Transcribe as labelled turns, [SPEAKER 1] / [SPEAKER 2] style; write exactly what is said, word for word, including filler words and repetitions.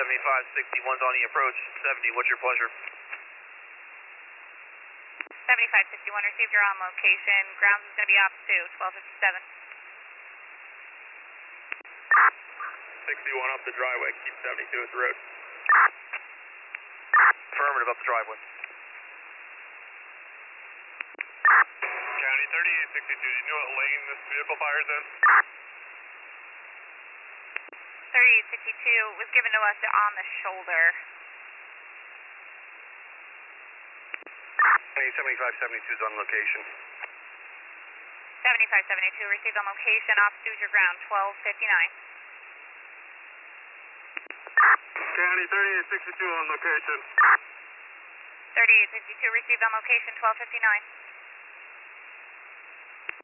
[SPEAKER 1] seventy-five sixty-one's on the approach. seventy, what's your pleasure?
[SPEAKER 2] seventy-five sixty-one received, you're on location. Grounds is going to be ops to twelve fifty-seven.
[SPEAKER 3] sixty-one up the driveway, keep seventy-two at the road.
[SPEAKER 1] Affirmative, up the driveway.
[SPEAKER 3] County thirty-eight sixty-two, do you know what lane this vehicle fires in?
[SPEAKER 2] thirty-eight sixty-two was given to us on the shoulder.
[SPEAKER 1] seventy-five seventy-two is on location.
[SPEAKER 2] seventy-five seventy-two received on location, off to your ground, twelve fifty-nine.
[SPEAKER 3] County thirty-eight sixty-two on location.
[SPEAKER 2] thirty-eight sixty-two received on location, twelve fifty-nine.